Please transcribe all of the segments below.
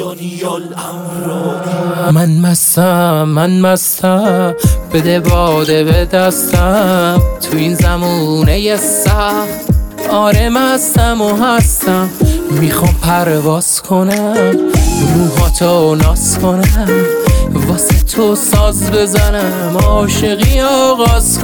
دنیا الامر. من مستم بده باده به دستم تو این زمونه سخت. آره مستم و هستم میخوام پرواز کنم روحاتو ناز کنم واسه تو ساز بزنم عاشقی آغاز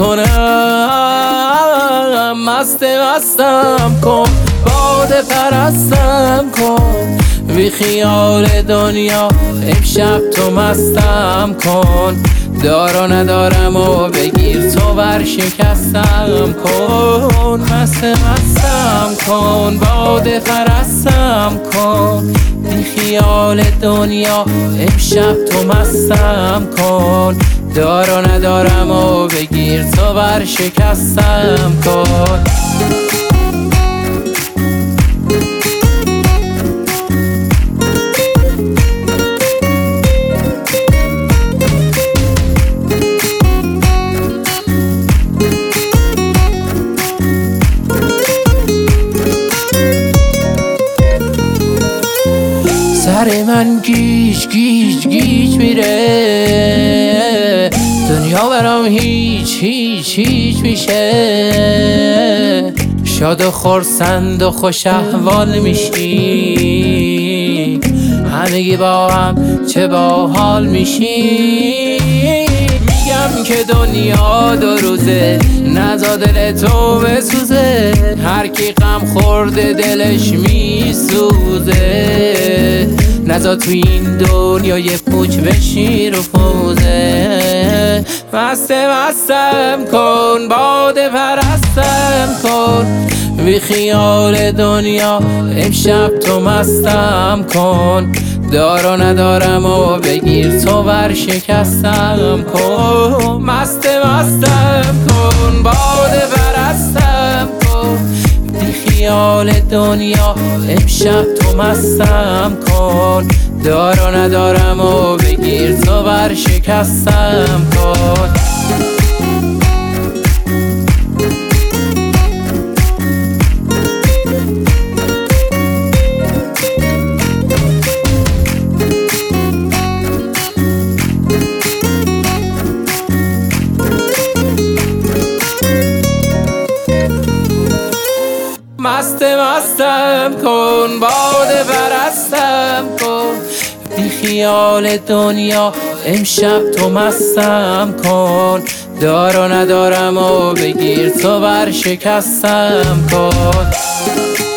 کنم. مستم کن باده پرستم کن بی خیال دنیا امشب تو مستم کن. دارا ندارم و بگیر تو ورشکستم کن. مستم کن باده پرستم کن بی خیال دنیا امشب تو مستم کن. دارا ندارم و بگیر تو ورشکستم کن. سر من گیج میره دنیا برام هیچ میشه. شاد و خرسند و خوش احوال میشی همگی با هم چه باحال میشی. میگم که دنیا دو روزه نزا دل تو بسوزه هر کی غم خورده دلش میسوزه. نزا تو این دنیا یه پوچ بشی رو پوزه. مستم کن باده پرستم کن بی خیال دنیا امشب تو مستم کن. دارا ندارم و بگیر تو ورشکستم کن. مستم کن باده پرستم کن بی خیال دنیا امشب تو مستم کن. دارا ندارم و بگیر تو ورشکستم کن. مستم کن باده پرستم کن بی خیال دنیا امشب تو مستم کن. دارا ندارم و بگیر تو ورشکستم کن.